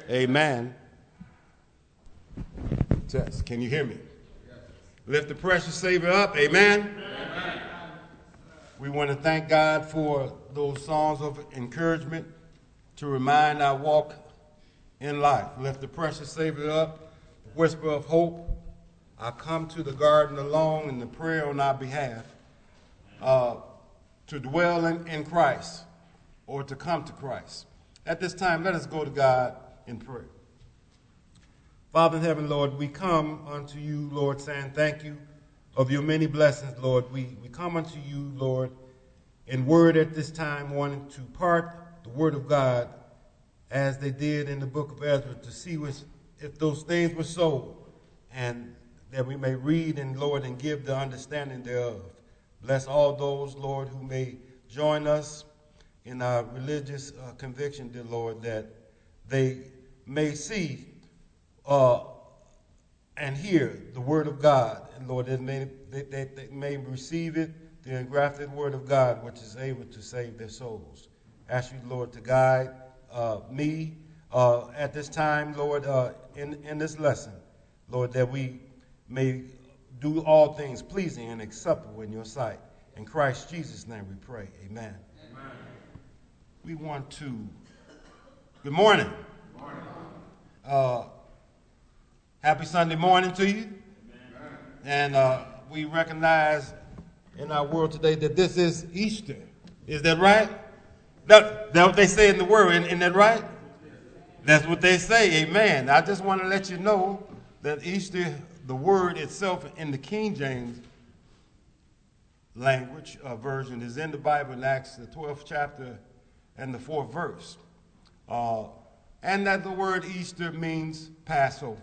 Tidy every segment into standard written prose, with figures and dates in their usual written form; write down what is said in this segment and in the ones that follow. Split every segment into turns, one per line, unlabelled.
Amen. Test. Can you hear me? Lift the precious Savior up. Amen. Amen. We want to thank God for those songs of encouragement to remind our walk in life. Lift the precious Savior up. Whisper of hope. I come to the garden alone in the prayer on our behalf to dwell in Christ or to come to Christ. At this time, let us go to God in prayer. Father in heaven, Lord, we come unto you, Lord, saying thank you of your many blessings, Lord. We come unto you, Lord, in word at this time, wanting to part the word of God as they did in the book of Ezra to see if those things were so, and that we may read and, Lord, and give the understanding thereof. Bless all those, Lord, who may join us in our religious conviction, dear Lord, that they may see and hear the word of God. And, Lord, they may receive it, the engrafted word of God, which is able to save their souls. Ask you, Lord, to guide me at this time, Lord, in this lesson, Lord, that we may do all things pleasing and acceptable in your sight. In Christ Jesus' name we pray. Amen. Amen. We want to, good morning. Good morning. Happy Sunday morning to you. Amen. And we recognize in our world today that this is Easter. Is that right? That's what they say in the word. Isn't that right? That's what they say. Amen. I just want to let you know that Easter, the word itself in the King James language version, is in the Bible in Acts, the 12th chapter and the 4th verse. And that the word Easter means Passover.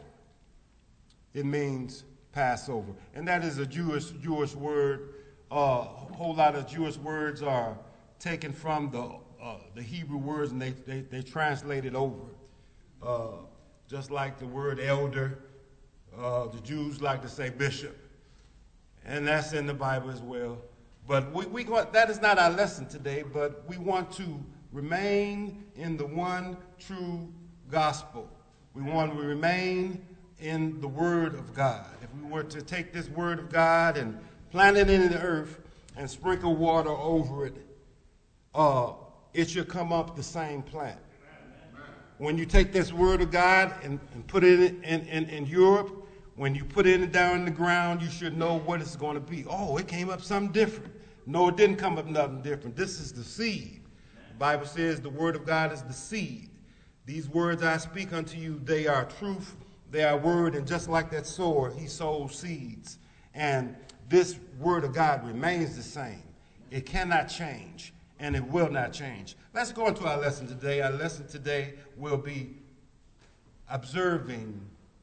It means Passover. And that is a Jewish word. A whole lot of Jewish words are taken from the Hebrew words, and they translate it over. Just like the word elder, the Jews like to say bishop. And that's in the Bible as well. But that is not our lesson today, but we want to remain in the one true gospel. We want to remain in the word of God. If we were to take this word of God and plant it in the earth and sprinkle water over it, it should come up the same plant. When you take this word of God and put it in Europe, when you put it down in the ground, you should know what it's going to be. Oh, it came up something different. No, it didn't come up nothing different. This is the seed. The Bible says the word of God is the seed. These words I speak unto you, they are truth, they are word, and just like that sower, he sows seeds. And this word of God remains the same. It cannot change, and it will not change. Let's go into our lesson today. Our lesson today will be observing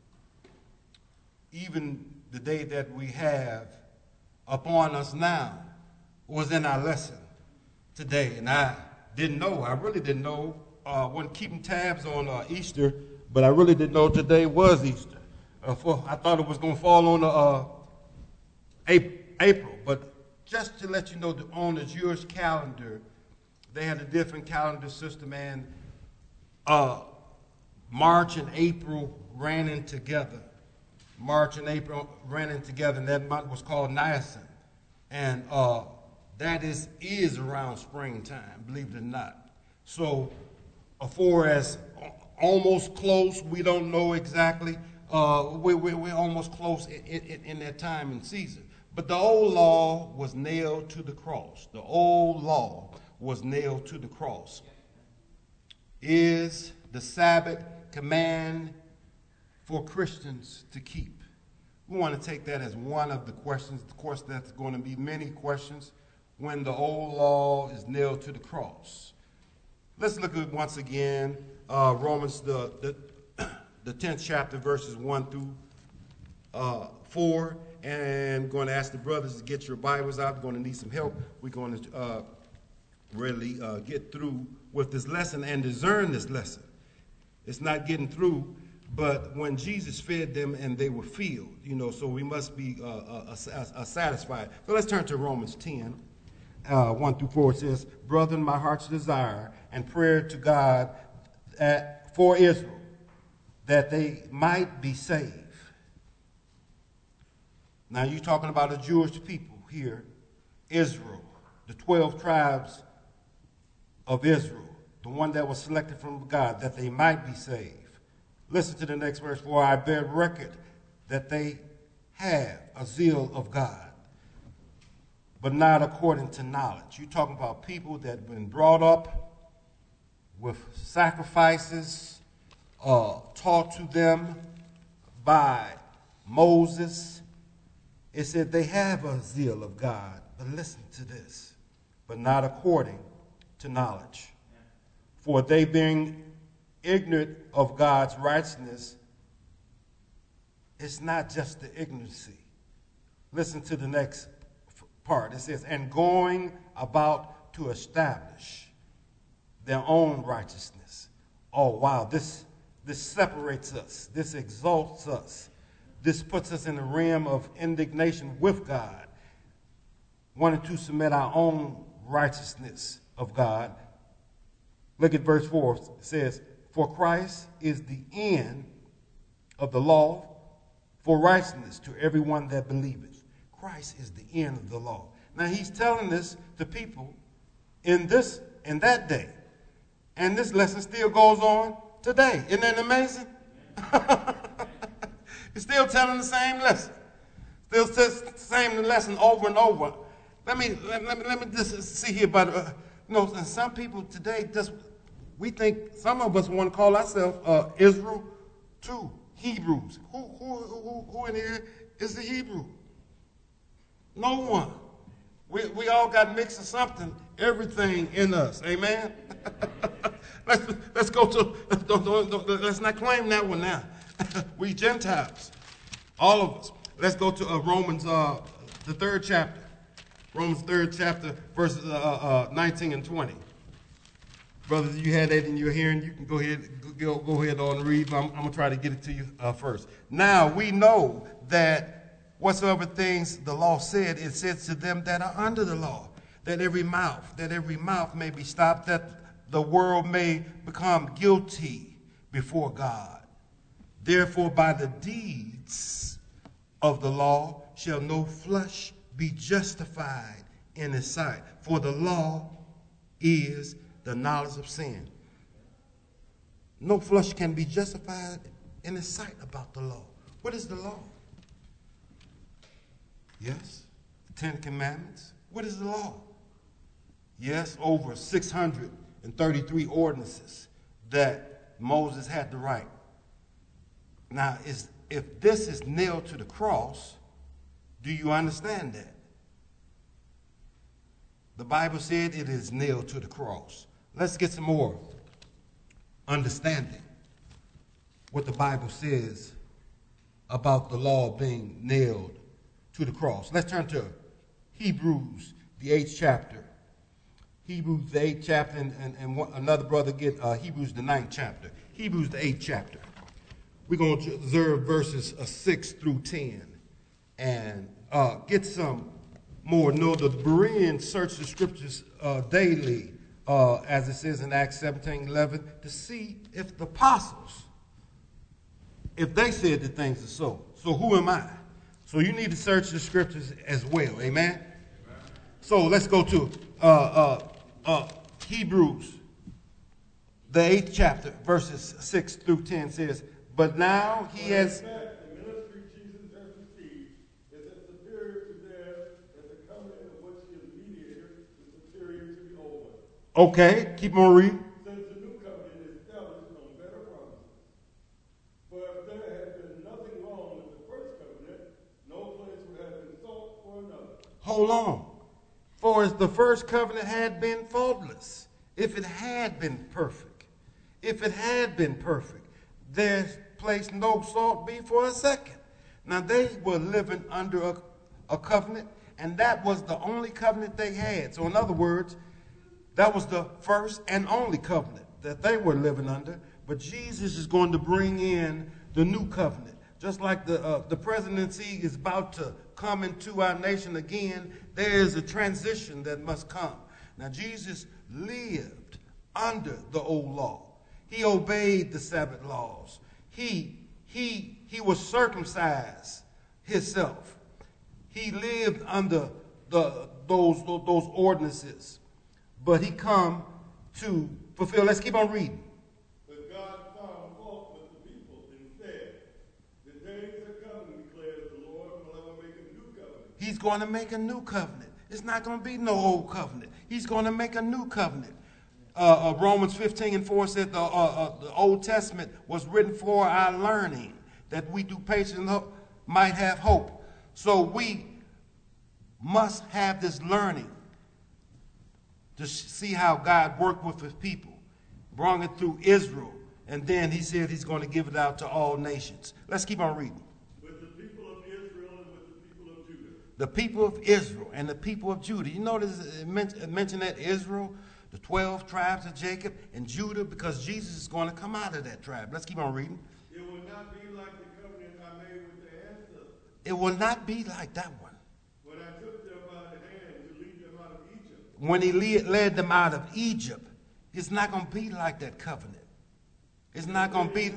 even the day that we have upon us now was in our lesson today. And I really didn't know, wasn't keeping tabs on Easter, but I really didn't know today was Easter. I thought it was going to fall on April, but just to let you know, on the Jewish calendar, they had a different calendar system, and March and April ran in together. March and April ran in together, and that month was called Nisan. And that is around springtime, believe it or not. So for as almost close, we don't know exactly. We're almost close in that time and season. But the old law was nailed to the cross. The old law was nailed to the cross. Is the Sabbath command for Christians to keep? We want to take that as one of the questions. Of course, that's going to be many questions when the old law is nailed to the cross. Let's look at once again Romans, the 10th chapter, verses 1 through 4. And I'm going to ask the brothers to get your Bibles out. We're going to need some help. We're going to really get through with this lesson and discern this lesson. It's not getting through, but when Jesus fed them and they were filled, so we must be satisfied. So let's turn to Romans 10, 1 through 4. It says, "Brethren, my heart's desire and prayer to God for Israel that they might be saved. Now you're talking about the Jewish people here, Israel, the 12 tribes of Israel, the one that was selected from God, that they might be saved. Listen to the next verse. For I bear record that they have a zeal of God, but not according to knowledge. You're talking about people that have been brought up with sacrifices taught to them by Moses. It said they have a zeal of God, but listen to this, but not according to knowledge. For they being ignorant of God's righteousness, it's not just the ignorancy. Listen to the next part. It says, and going about to establish their own righteousness. Oh, wow, this separates us. This exalts us. This puts us in the realm of indignation with God, wanting to submit our own righteousness of God. Look at verse 4. It says, for Christ is the end of the law for righteousness to everyone that believeth. Christ is the end of the law. Now he's telling this to people in that day. And this lesson still goes on today. Isn't that amazing? It's still telling the same lesson. Still the same lesson over and over. Let me just see here. But and some people today we think some of us want to call ourselves Israel too. Hebrews. Who in here is the Hebrew? No one. We all got mixed of something, everything in us. Amen? let's go to, let's not claim that one now. We Gentiles, all of us. Let's go to Romans, the 3rd chapter. Romans 3rd chapter, verses 19 and 20. Brothers, you had that in your hearing. You can go ahead on and read. I'm going to try to get it to you first. Now we know that whatsoever things the law said, it says to them that are under the law, that every mouth may be stopped, that the world may become guilty before God. Therefore, by the deeds of the law shall no flesh be justified in his sight. For the law is the knowledge of sin. No flesh can be justified in his sight about the law. What is the law? Yes, the 10 Commandments. What is the law? Yes, over 633 ordinances that Moses had to write. Now, if this is nailed to the cross, do you understand that? The Bible said it is nailed to the cross. Let's get some more understanding what the Bible says about the law being nailed to the cross. Let's turn to Hebrews, the 8th chapter. Hebrews, the 8th chapter, and another brother get Hebrews, the 9th chapter. Hebrews, the 8th chapter. We're going to observe verses 6 through 10 and get some more. Know the Bereans search the scriptures daily, as it says in Acts 17:11, to see if the apostles, if they said the things are so. So who am I? So you need to search the scriptures as well. Amen? Amen. So let's go to Hebrews, the 8th chapter, verses 6 through 10 says, but now he has...
The ministry Jesus has received is as superior to theirs as the covenant of which he is mediator is superior to the old one.
Okay, keep on reading.
Since the new covenant is established on better promises. For if there had been nothing wrong with the first covenant, no place would have been sought for another.
Hold on. For as the first covenant had been faultless, if it had been perfect, there's place no salt be for a second. Now they were living under a covenant, and that was the only covenant they had. So in other words, that was the first and only covenant that they were living under. But Jesus is going to bring in the new covenant. Just like the presidency is about to come into our nation again, there is a transition that must come. Now Jesus lived under the old law. He obeyed the Sabbath laws. he was circumcised himself. He lived under those ordinances, but he come to fulfill. Let's keep on reading.
But God found fault with the people and said, "The days are coming, declares the Lord, when I will make a new covenant."
He's going to make a new covenant. It's not going to be no old covenant. He's going to make a new covenant. Romans 15:4 said the Old Testament was written for our learning, that we through patience might have hope. So we must have this learning to see how God worked with his people, brought it through Israel, and then he said he's going to give it out to all nations. Let's keep on reading.
With the people of Israel and with the people of Judah.
The people of Israel and the people of Judah. You notice it mentioned that Israel, the 12 tribes of Jacob, and Judah, because Jesus is going to come out of that tribe. Let's keep on reading.
It will not be like the covenant I made with their ancestors.
It will not be like that one.
When I took them by the hand to lead them out of Egypt.
When he led them out of Egypt, it's not going to be like that covenant. It's not going to be.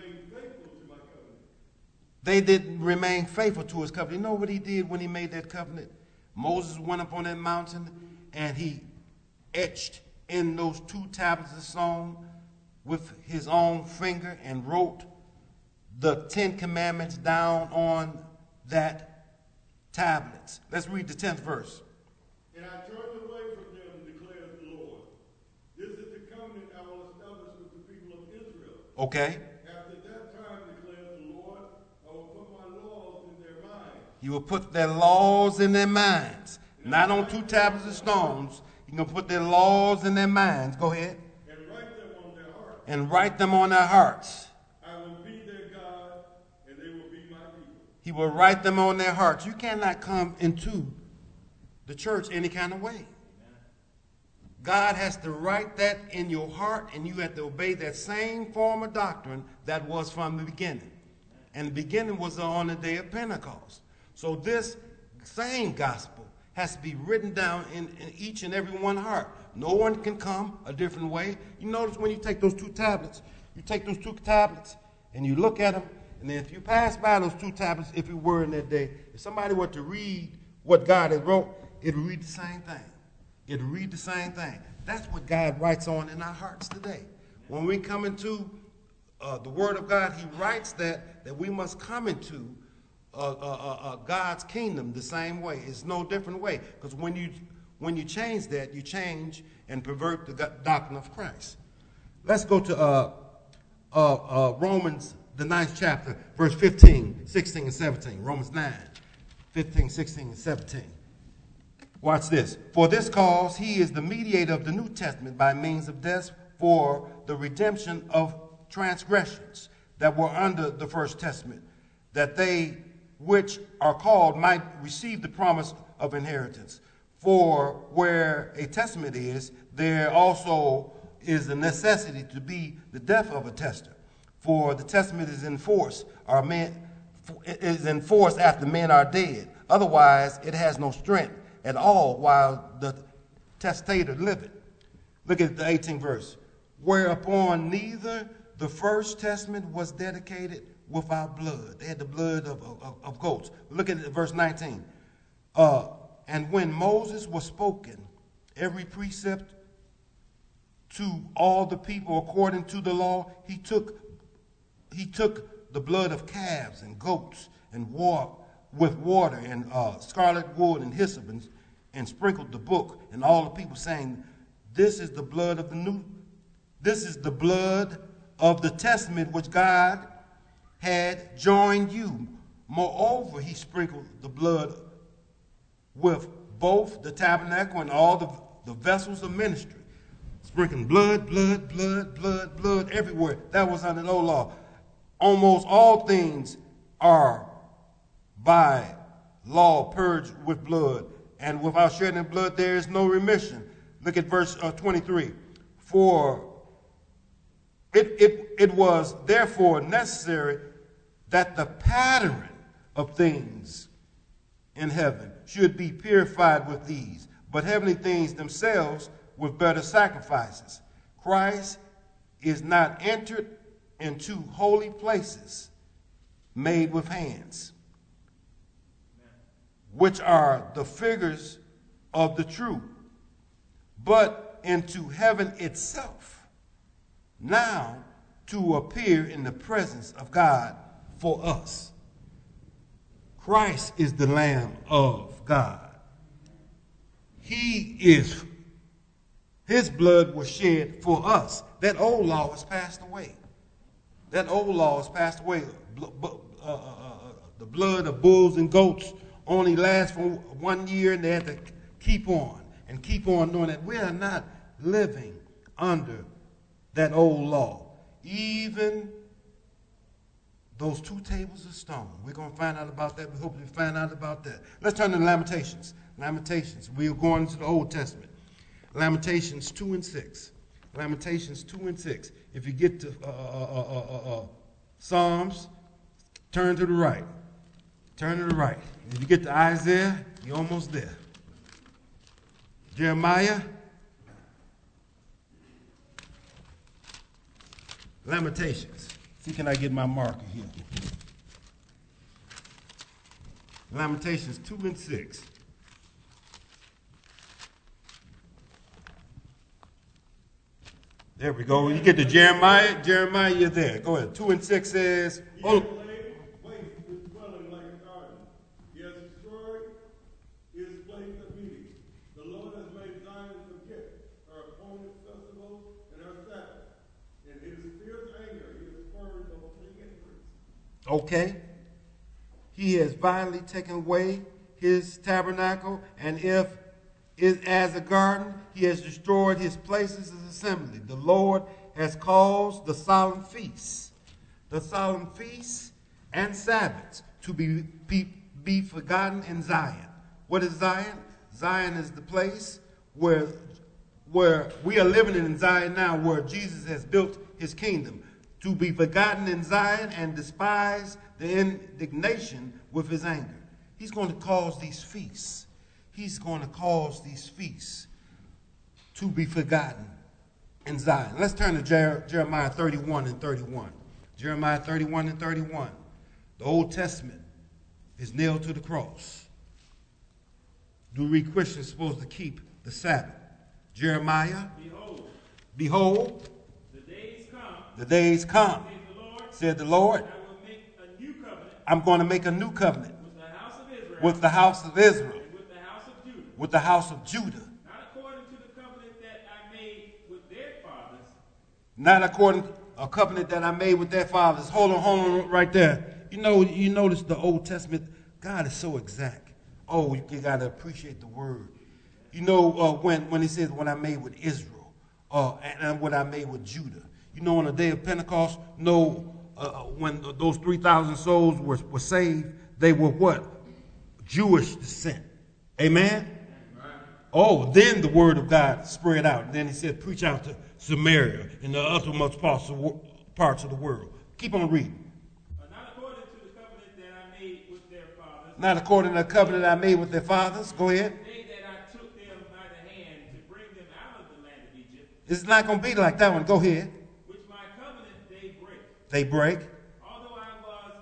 They didn't remain faithful to his covenant. You know what he did when he made that covenant? Moses went up on that mountain and he etched in those 2 tablets of stone with his own finger and wrote the 10 commandments down on that tablets. Let's read the 10th verse.
And I turned away from them, declares the Lord. This is the covenant I will establish with the people of Israel.
Okay.
After that time, declares the Lord, I will put my laws in their minds.
He will put their laws in their minds. Not on 2 tablets of stones. He's going to put their laws in their minds. Go ahead.
And write them on their hearts.
And write them on their hearts.
I will be their God, and they will be my people.
He will write them on their hearts. You cannot come into the church any kind of way. God has to write that in your heart, and you have to obey that same form of doctrine that was from the beginning. And the beginning was on the day of Pentecost. So this same gospel has to be written down in each and every one's heart. No one can come a different way. You notice when you take those 2 tablets, and you look at them, and then if you pass by those 2 tablets, if you were in that day, if somebody were to read what God had wrote, it would read the same thing. It would read the same thing. That's what God writes on in our hearts today. When we come into the Word of God, he writes that we must come into God's kingdom the same way. It's no different way. Because when you change that, you change and pervert the doctrine of Christ. Let's go to Romans, the 9th chapter, verse 15, 16, and 17. Romans 9, 15, 16, and 17. Watch this. For this cause he is the mediator of the New Testament by means of death for the redemption of transgressions that were under the First Testament, that they which are called might receive the promise of inheritance. For where a testament is, there also is a necessity to be the death of a tester. For the testament is enforced after men are dead. Otherwise, it has no strength at all while the testator liveth. Look at the 18th verse. Whereupon neither the first testament was dedicated without blood. They had the blood of goats. Look at verse 19. And when Moses was spoken, every precept to all the people according to the law, he took the blood of calves and goats and with water and scarlet wood and hyssop and sprinkled the book, and all the people saying, this is the blood of the testament which God had joined you. Moreover, he sprinkled the blood with both the tabernacle and all the vessels of ministry. Sprinkling blood everywhere. That was under the old law. Almost all things are by law purged with blood, and without shedding blood there is no remission. Look at verse 23. For it was therefore necessary that the pattern of things in heaven should be purified with these, but heavenly things themselves with better sacrifices. Christ is not entered into holy places made with hands, which are the figures of the true, but into heaven itself, now to appear in the presence of God for us. Christ is the Lamb of God. His blood was shed for us. That old law has passed away. That old law has passed away. The blood of bulls and goats only lasts for 1 year, and they have to keep on knowing that we are not living under that old law. Even those 2 tables of stone. We're going to find out about that. We hope we find out about that. Let's turn to Lamentations. Lamentations. We are going into the Old Testament. Lamentations 2 and 6. Lamentations 2 and 6. If you get to Psalms, turn to the right. Turn to the right. If you get to Isaiah, you're almost there. Jeremiah. Lamentations. See, can I get my marker here? Lamentations 2 and 6. There we go. When you get to Jeremiah, you're there. Go ahead. 2 and 6 says,
waste his dwelling like a garden. He has destroyed his place of meeting. The Lord has made Zion forget her appointed festivals and her Sabbath. In his fierce anger, he has spurned the holy increase.
Okay. He has violently taken away his tabernacle, and if is as a garden, he has destroyed his places of assembly. The Lord has caused the solemn feasts and Sabbaths to be forgotten in Zion. What is Zion? Zion is the place where we are living in Zion now, where Jesus has built his kingdom. To be forgotten in Zion and despise the indignation with his anger. He's going to cause these feasts. He's going to cause these feasts to be forgotten in Zion. Let's turn to Jeremiah 31 and 31. Jeremiah 31 and 31. The Old Testament is nailed to the cross. Do we Christians supposed to keep the Sabbath? Jeremiah. Behold, the days come, said the Lord.
I will make a new covenant
I'm going to make a new covenant
with the house of Israel
with the house of Israel,
and with the house of Judah.
with the house of Judah.
Not according to the covenant that I made with their fathers.
Not according to a covenant that I made with their fathers. Hold on right there. You notice the Old Testament, God is so exact. Oh, you got to appreciate the word. You know, when he says what I made with Israel, and what I made with Judah. You know, on the day of Pentecost, when those 3,000 souls were saved, they were what? Jewish descent. Amen? Right. Oh, then the word of God spread out. And then he said, preach out to Samaria and the uttermost parts of the world. Keep on reading.
Not according to the covenant that I made with their fathers.
Not according to the covenant I made with their fathers. Go ahead.
The day that I took them by the hand to bring them out of the land of Egypt.
It's not going to be like that one. Go ahead.
Which my covenant they break.
They break.
Although I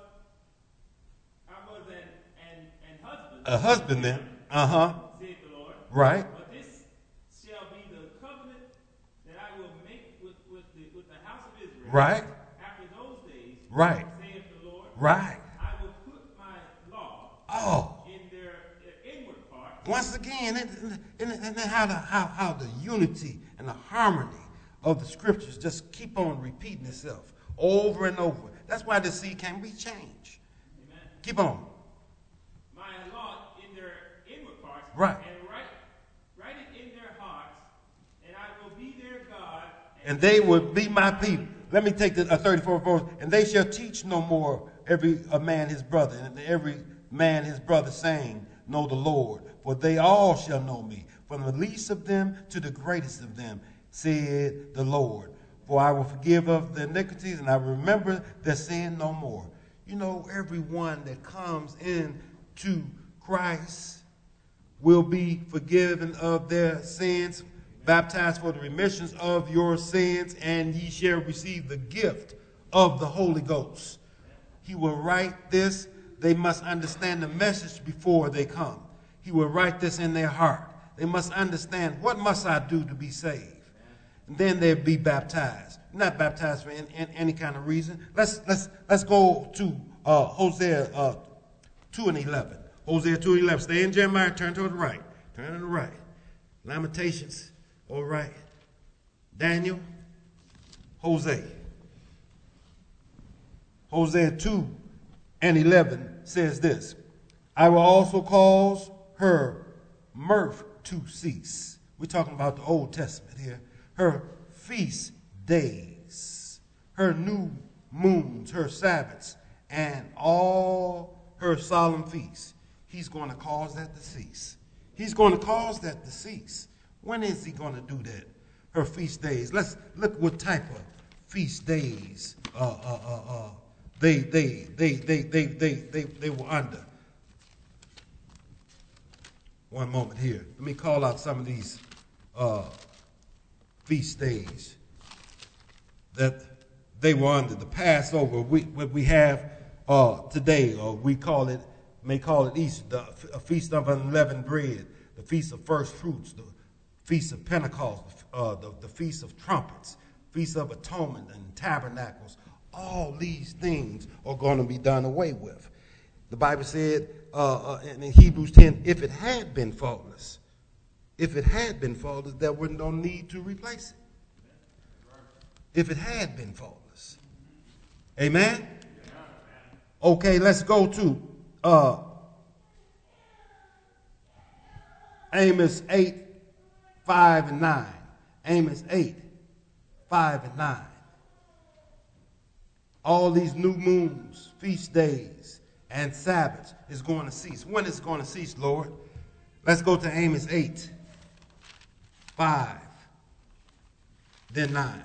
was an husband.
A husband then.
Said the Lord.
Right.
But this shall be the covenant that I will make with the house of Israel.
Right.
After those days.
Right.
Saith the Lord.
Right.
I will put my law. In their inward part.
Once again, and how the unity and the harmony of the scriptures just keep on repeating itself over and over. That's why the seed can be changed.
Amen.
Keep on.
My law in their inward parts.
Right.
And write it in their hearts, and I will be their God.
And they will be my people. Let me take the 34th verse. And they shall teach no more every man his brother, and every man his brother, saying, know the Lord. For they all shall know me, from the least of them to the greatest of them, said the Lord. For I will forgive of their iniquities, and I will remember their sin no more. You know, everyone that comes into Christ will be forgiven of their sins, baptized for the remissions of your sins, and ye shall receive the gift of the Holy Ghost. He will write this. They must understand the message before they come. He will write this in their heart. They must understand, what must I do to be saved? And then they'll be baptized. Not baptized for any kind of reason. Let's go to Hosea 2:11. Hosea 2:11. Stay in Jeremiah. Turn to the right. Turn to the right. Lamentations. All right. Daniel. Hosea. Hosea 2:11 says this. I will also cause her mirth to cease. We're talking about the Old Testament here. Her feast days, her new moons, her Sabbaths, and all her solemn feasts. He's going to cause that to cease. He's going to cause that to cease. When is he going to do that? Her feast days. Let's look what type of feast days they were under. One moment here. Let me call out some of these feast days that they were under. The Passover, what we have today, or may call it Easter, a feast of unleavened bread, the feast of first fruits, the feast of Pentecost, the feast of trumpets, feast of atonement and tabernacles. All these things are going to be done away with. The Bible said in Hebrews 10, if it had been faultless, there would no need to replace it. If it had been faultless. Amen? Okay, let's go to Amos 8:5-9. Amos 8:5-9. All these new moons, feast days, and Sabbaths is going to cease. When is it going to cease, Lord? Let's go to Amos 8:5, then 9.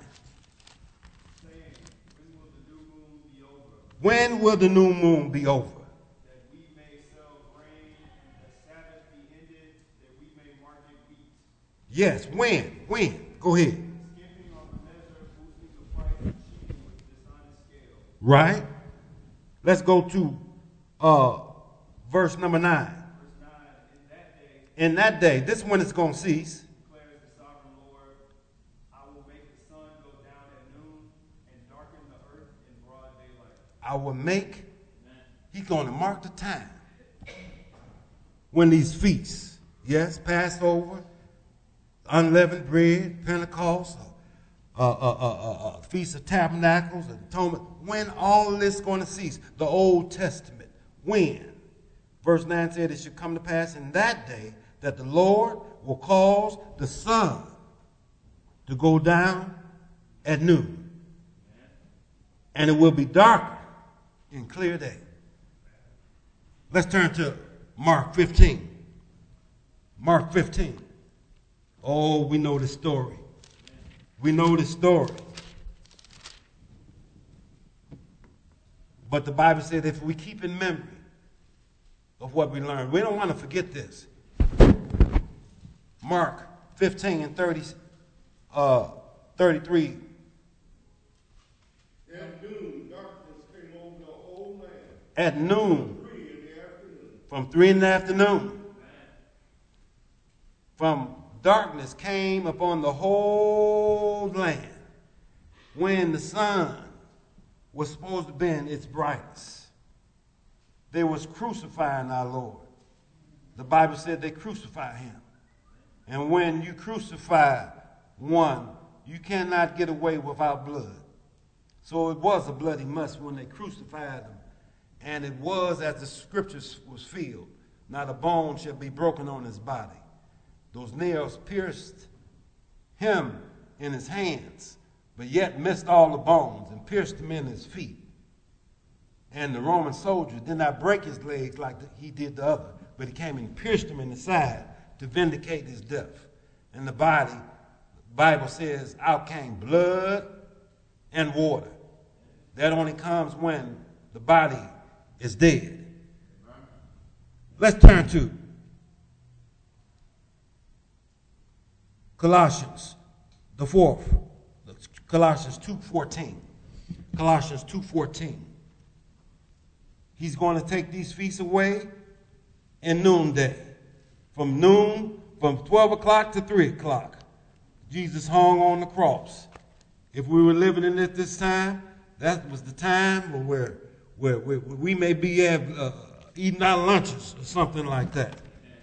When will the new moon be over?
That we may sell grain, and the Sabbath be ended, that we may market wheat.
Yes, when? Go ahead.
Skimping on the measure, boosting the price, and cheating with dishonest scale.
Right. Let's go to verse number 9.
Verse 9,
In that day, this is when it's going to cease.
declares the sovereign Lord, I will make the sun go down at noon and darken the earth in broad daylight.
I will make, he's going to mark the time when these feasts, yes, Passover, unleavened bread, Pentecost, Feast of Tabernacles, Atonement, when all this is going to cease. The Old Testament, when? Verse 9 said it should come to pass in that day that the Lord will cause the sun to go down at noon. And it will be darker in clear day. Let's turn to Mark 15. Mark 15. Oh, we know the story. We know the story. But the Bible said if we keep in memory of what we learned, we don't want to forget this. Mark 15 and 33.
At noon, darkness came over the whole land.
At noon.
3 in the afternoon.
From 3 in the afternoon. From darkness came upon the whole land when the sun was supposed to be in its brightness. They was crucifying our Lord. The Bible said they crucified him. And when you crucify one, you cannot get away without blood. So it was a bloody mess when they crucified him. And it was as the scriptures was filled. Not a bone shall be broken on his body. Those nails pierced him in his hands, but yet missed all the bones and pierced him in his feet. And the Roman soldier did not break his legs like he did the other, but he came and pierced him in the side to vindicate his death. And the Bible says, out came blood and water. That only comes when the body is dead. Let's turn to Colossians, the 4th, Colossians 2:14. Colossians 2:14. He's going to take these feasts away in noonday. From 12 o'clock to 3 o'clock. Jesus hung on the cross. If we were living in it this time, that was the time where we may be eating our lunches or something like that.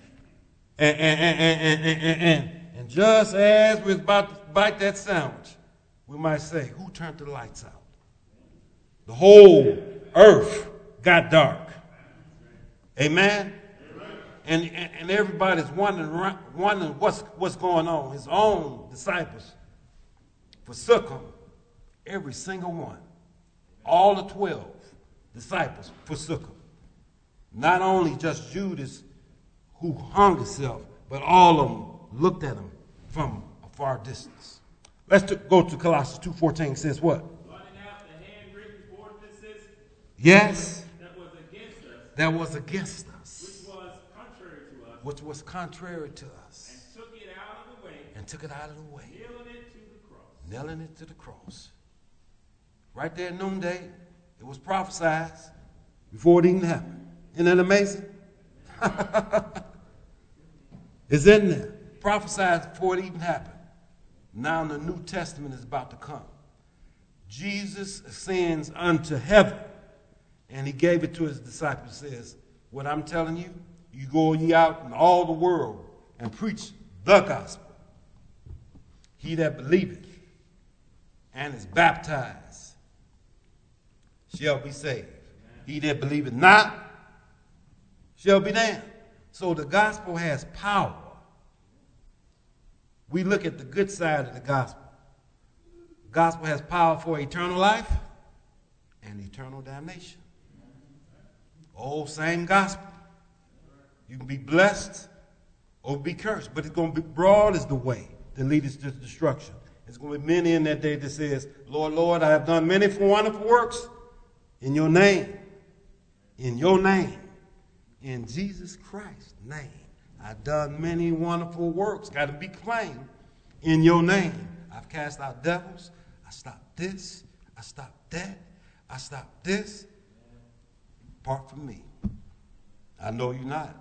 And just as we're about to bite that sandwich, we might say, who turned the lights out? The whole earth got dark. Amen? And everybody's wondering what's going on. His own disciples forsook him. Every single one. All the 12 disciples forsook him. Not only just Judas, who hung himself, but all of them looked at him from a far distance. Let's go to Colossians 2:14. It says what?
Blotting out the handwritten ordinances.
Yes.
That was against us.
That was against us.
Which was contrary to us.
And
took it out of the way.
Nailing it to the cross. Right there at noonday, it was prophesied before it even happened. Isn't that amazing? It's in there. Prophesied before it even happened. Now the New Testament is about to come. Jesus ascends unto heaven, and he gave it to his disciples. Says, what I'm telling you, you go ye out in all the world and preach the gospel. He that believeth and is baptized shall be saved. He that believeth not shall be damned. So the gospel has power. We look at the good side of the gospel. The gospel has power for eternal life and eternal damnation. Oh, same gospel. You can be blessed or be cursed, but it's going to be broad is the way that leads to destruction. There's going to be many in that day that says, Lord, Lord, I have done many wonderful works in your name. In your name. In Jesus Christ's name. I've done many wonderful works. Got to be claimed in your name. I've cast out devils. I stopped this. I stopped that. I stopped this. Apart from me. I know you're not.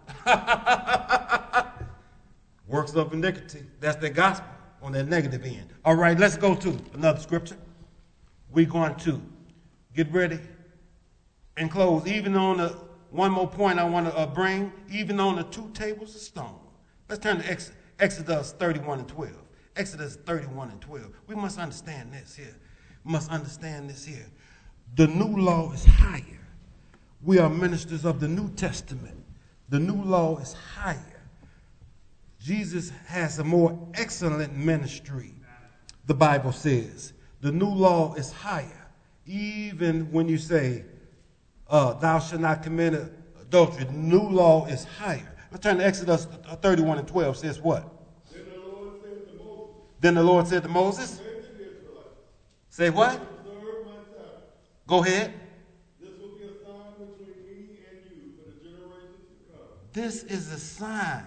Works of iniquity. That's the gospel on that negative end. All right, let's go to another scripture. We're going to get ready and close. Even on the one more point I want to bring, even on the 2 tables of stone. Let's turn to Exodus 31 and 12. Exodus 31 and 12. We must understand this here. We must understand this here. The new law is higher. We are ministers of the New Testament. The new law is higher. Jesus has a more excellent ministry, the Bible says. The new law is higher. Even when you say, thou shalt not commit adultery, the new law is higher. Let's turn to Exodus 31 and 12. Says what? Then the Lord said to Moses. Say what? Go ahead. This is a sign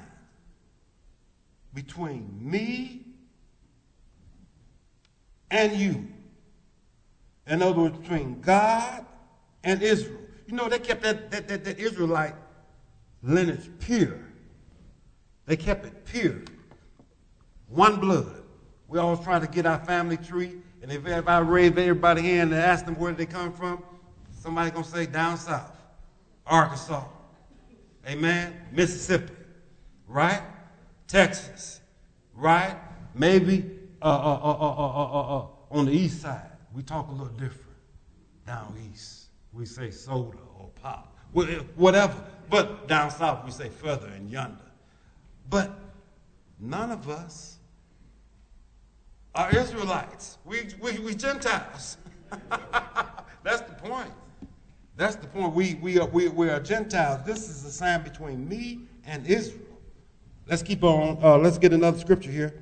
between me and you. In other words, between God and Israel. You know, they kept that Israelite lineage pure. They kept it pure. One blood. We always try to get our family tree, and if I raise everybody's hand and ask them where they come from, somebody's going to say down south, Arkansas. Amen. Mississippi, right? Texas, right? Maybe on the east side. We talk a little different. Down east, we say soda or pop, whatever. But down south, we say further and yonder. But none of us are Israelites. We Gentiles. That's the point. That's the point. We are Gentiles. This is a sign between me and Israel. Let's keep on. Let's get another scripture here.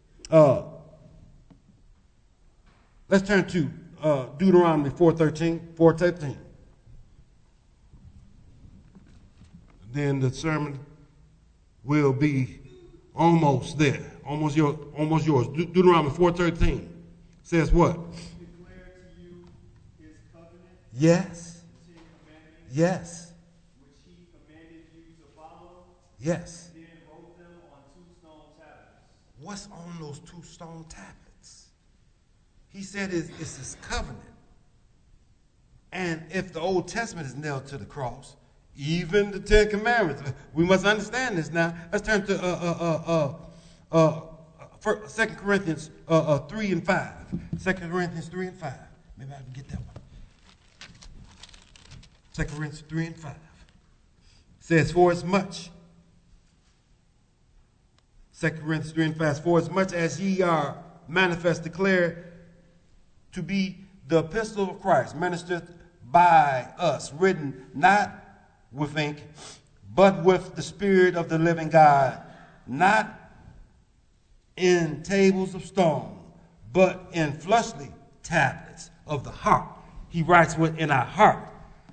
Let's turn to Deuteronomy 4:13. Then the sermon will be almost there. Almost yours. Deuteronomy 4:13 says what?
Declare to you his
Yes.
the Ten Commandments,
Yes.
which he commanded you to follow,
Yes.
and then wrote them on 2 stone tablets.
What's on those 2 stone tablets? He said it's his covenant. And if the Old Testament is nailed to the cross, even the 10 Commandments, we must understand this now. Let's turn to 2 Corinthians 3 and 5. 2 Corinthians 3 and 5. Maybe I can get that one. 2 Corinthians 3 and 5. Says, for as much, 2 Corinthians 3 and 5, for as much as ye are manifest declared to be the epistle of Christ, ministered by us, written not with ink, but with the Spirit of the living God, not in tables of stone, but in fleshly tablets of the heart. He writes within our heart.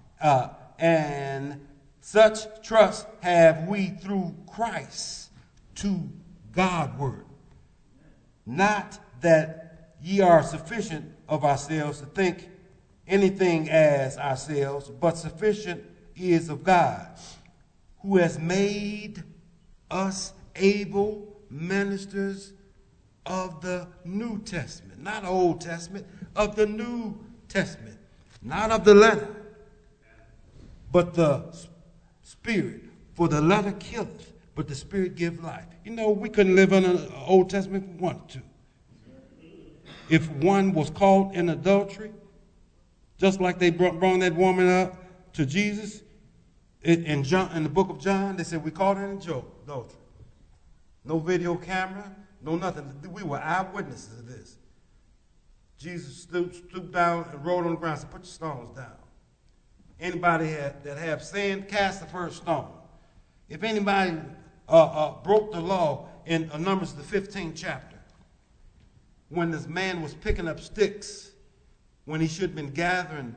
And such trust have we through Christ to Godward. Not that ye are sufficient of ourselves to think anything as ourselves, but sufficient is of God, who has made us able ministers of the New Testament, not Old Testament, of the New Testament, not of the letter, but the Spirit. For the letter killeth, but the Spirit give life. You know, we couldn't live under the Old Testament if we wanted to. If one was caught in adultery, just like they brought that woman up to Jesus in the book of John, they said, we caught her in adultery. No video camera, no nothing. We were eyewitnesses of this. Jesus stooped down and rolled on the ground and said, put your stones down. Anybody that have sinned, cast the first stone. If anybody broke the law in Numbers the 15th chapter, when this man was picking up sticks, when he should have been gathering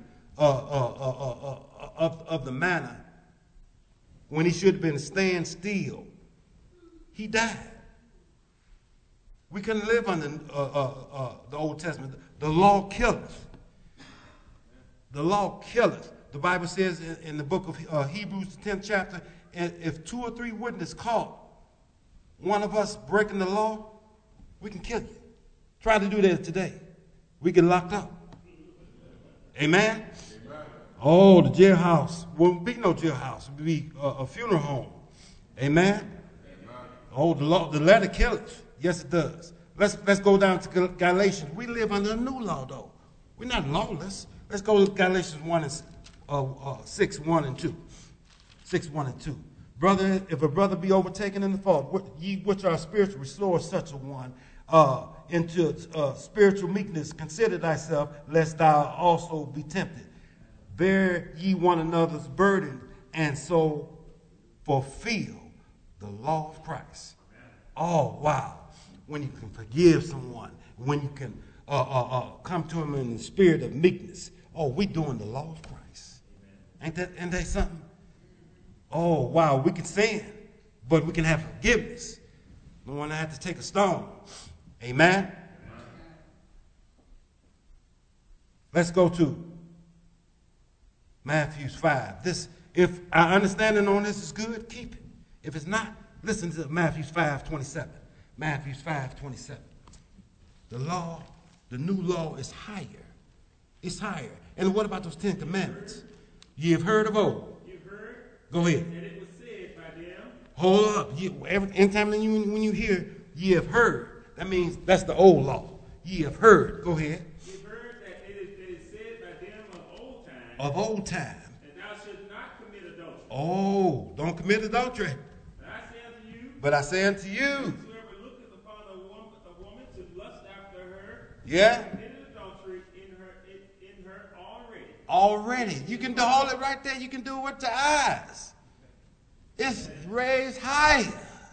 of the manna, when he should have been staying still, he died. We couldn't live under the Old Testament. The law killeth. The law killeth. The Bible says in the book of Hebrews, the 10th chapter, if 2 or 3 witnesses caught one of us breaking the law, we can kill you. Try to do that today. We get locked up. Amen? Amen. Oh, the jailhouse. Won't be no jailhouse. It would be a funeral home. Amen? Amen. Oh, the letter killeth. Yes, it does. Let's go down to Galatians. We live under a new law, though. We're not lawless. Let's go to Galatians 6, 1 and 2. 6, 1 and 2. Brother, if a brother be overtaken in the fault, ye which are spiritual, restore such a one into spiritual meekness. Consider thyself, lest thou also be tempted. Bear ye one another's burden, and so fulfill the law of Christ. Amen. Oh, wow. When you can forgive someone, when you can come to him in the spirit of meekness. Oh, we're doing the law of Christ. Amen. Ain't that something? Oh, wow. We can sin, but we can have forgiveness. No one had to take a stone. Amen? Amen. Let's go to Matthew 5. This, if our understanding on this is good, keep it. If it's not, listen to Matthew 5:27. Matthew 5:27. The law, the new law is higher. It's higher. And what about those 10 Commandments? Ye have heard of old.
You've heard.
Go ahead.
That it was said by them.
Hold up. Anytime when you hear ye have heard, that means that's the old law. Ye have heard. Go ahead.
You've heard that it is said by them of old time.
Of old time.
And thou shalt not commit adultery.
Oh, don't commit adultery.
But I say unto you.
Whosoever
looketh upon a woman to lust after her.
Yeah.
Committed adultery in her already.
Already. You can hold it right there. You can do it with your eyes. It's raised higher.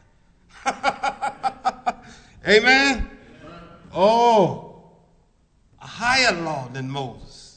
Amen? Oh, a higher law than Moses.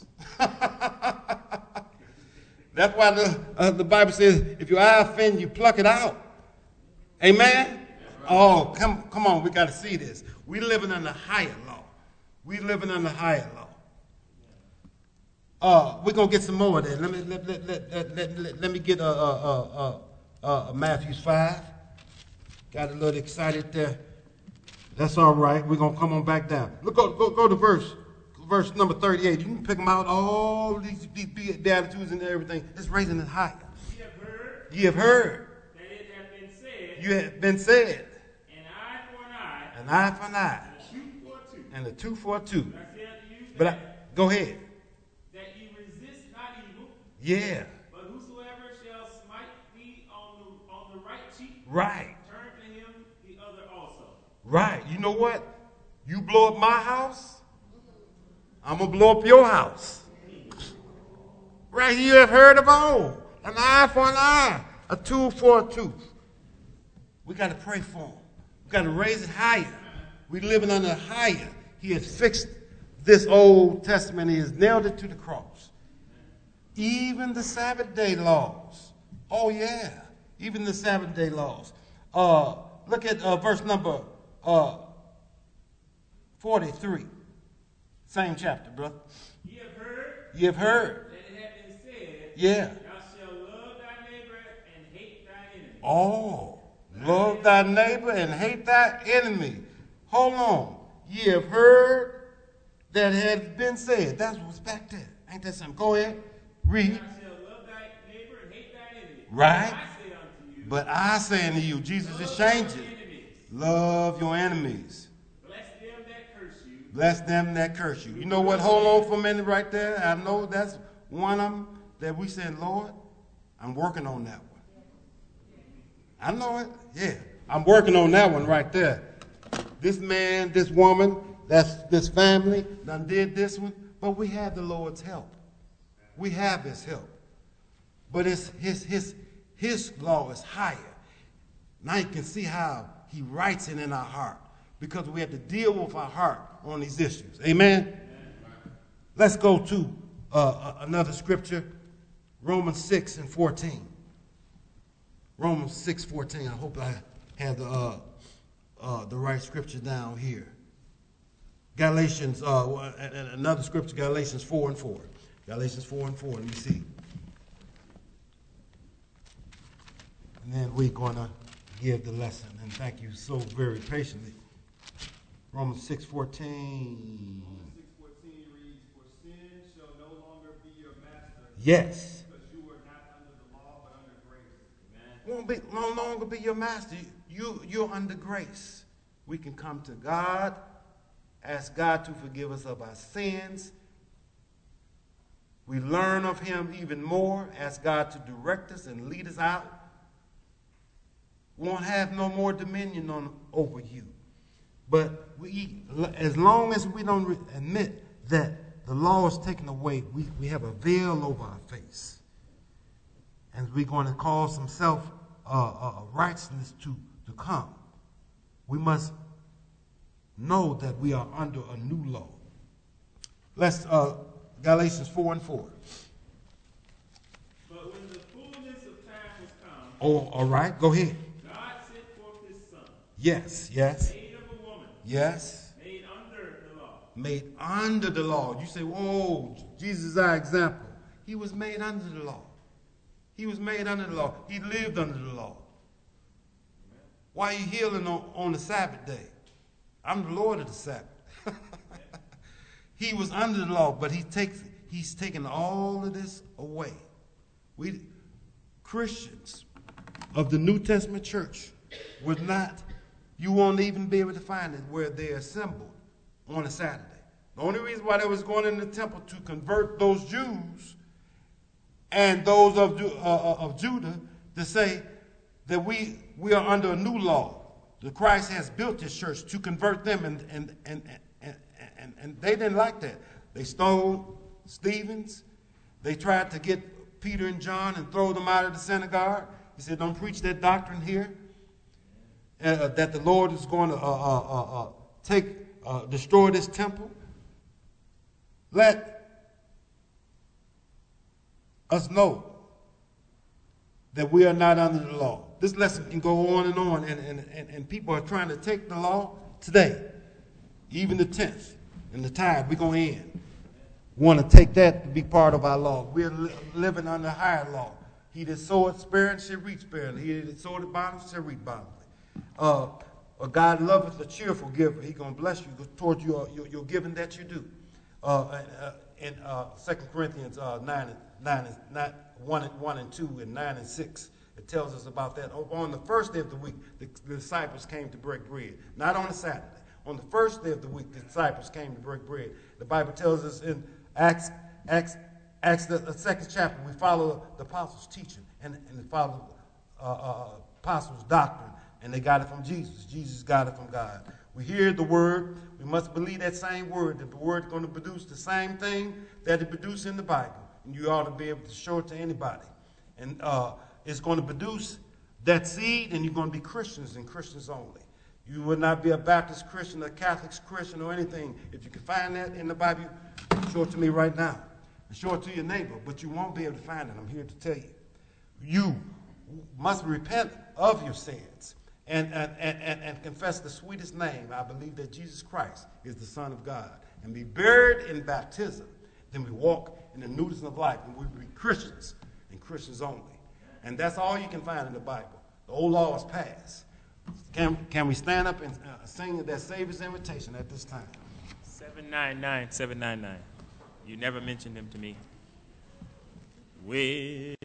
That's why the Bible says, if your eye offend you, pluck it out. Amen? Oh, come on. We got to see this. We living under higher law. We living under higher law. We're going to get some more of that. Let me get Matthew 5. Got a little excited there. That's all right. We're going to come on back down. Look, go to verse number 38. You can pick them out, all these Beatitudes and everything. It's raising it higher. Ye have heard
that it hath been said,
you have been said,
an eye for an eye,
an eye for an eye,
and a tooth for a tooth.
and a tooth for a tooth.
I say unto you
But go ahead.
that ye resist not evil,
Yeah,
but whosoever shall smite thee on the right cheek,
right,
turn to him the other also.
right. You know what? You blow up my house, I'm going to blow up your house. Right, you have heard of old. An eye for an eye, a tooth for a tooth. We got to pray for him. We got to raise it higher. We're living under higher. He has fixed this Old Testament. He has nailed it to the cross. Even the Sabbath day laws. Oh, yeah. Even the Sabbath day laws. Look at verse number 43. Same chapter, brother.
Ye have heard
You have heard.
that it hath been said,
Yeah.
thou shalt love thy neighbor and hate thy enemy.
Oh, love thy neighbor and hate thy enemy. Hold on. Ye have heard that had been said. That's what's back there. Ain't that something? Go ahead. Read.
Thou shalt love thy neighbor and hate thy enemy.
Right.
I say unto you,
But I say unto you, Jesus is changing. Love your enemies.
bless them that curse you.
Bless them that curse you. You know what? Hold on for a minute right there. I know that's one of them that we said, Lord, I'm working on that one. I know it. Yeah. I'm working on that one right there. This man, this woman, this family done did this one, but we have the Lord's help. We have his help. But it's his law is higher. Now you can see how he writes it in our heart, because we have to deal with our heart on these issues. Amen? Let's go to another scripture, Romans 6:14. Romans 6:14. I hope I have the right scripture down here. Galatians, another scripture, Galatians 4:4. Galatians 4:4. Let me see. And then we're going to give the lesson. And thank you so very patiently. Romans 6:14.
Romans 6:14 reads, for sin shall no longer be your master.
Yes.
Because you are not under the law, but under grace. Amen.
Won't no longer be your master. You're under grace. We can come to God, ask God to forgive us of our sins. We learn of him even more, ask God to direct us and lead us out. Won't have no more dominion over you. But as long as we don't admit that the law is taken away, we have a veil over our face. And we're going to cause some self-righteousness to come. We must know that we are under a new law. Let's Galatians 4:4.
But when the fullness of time was come,
Oh, all right. Go ahead.
God sent forth his son,
Yes.
made of a woman,
Yes.
made under the law.
Made under the law. You say, oh, Jesus is our example. He was made under the law. He was made under the law. He lived under the law. Why are you healing on the Sabbath day? I'm the Lord of the Sabbath. He was under the law, but he's taken all of this away. We Christians of the New Testament church would not, you won't even be able to find it where they're assembled on a Saturday. The only reason why they was going in the temple to convert those Jews and those of Judah to say that we are under a new law. The Christ has built his church to convert them, and they didn't like that. They stoned Stevens. They tried to get Peter and John and throw them out of the synagogue. He said, don't preach that doctrine here, that the Lord is going to destroy this temple. Let us know that we are not under the law. This lesson can go on, and people are trying to take the law today, even the 10th and the tithe. We're going to end. want to take that to be part of our law. We're living under higher law. He that soweth sparingly shall reap sparingly. He that soweth bountifully shall reap bountifully. God loveth a cheerful giver. He's going to bless you toward your giving that you do. In 2 Corinthians 1 and 2 and 9 and 6, it tells us about that. On the first day of the week, the disciples came to break bread. Not on a Saturday. On the first day of the week, the disciples came to break bread. The Bible tells us in Acts the second chapter, we follow the apostles' teaching and follow apostles' doctrine, and they got it from Jesus. Jesus got it from God. We hear the word. We must believe that same word, that the word is going to produce the same thing that it produced in the Bible. And you ought to be able to show it to anybody. And it's going to produce that seed, and you're going to be Christians and Christians only. You would not be a Baptist Christian, a Catholic Christian, or anything. If you can find that in the Bible, show it to me right now. And show it to your neighbor, but you won't be able to find it. I'm here to tell you. You must repent of your sins and confess the sweetest name. I believe that Jesus Christ is the Son of God. And be buried in baptism. Then we walk in the newness of life, and we be Christians and Christians only. And that's all you can find in the Bible. The old law is passed. Can we stand up and sing that Savior's invitation at this time?
799. You never mentioned him to me. With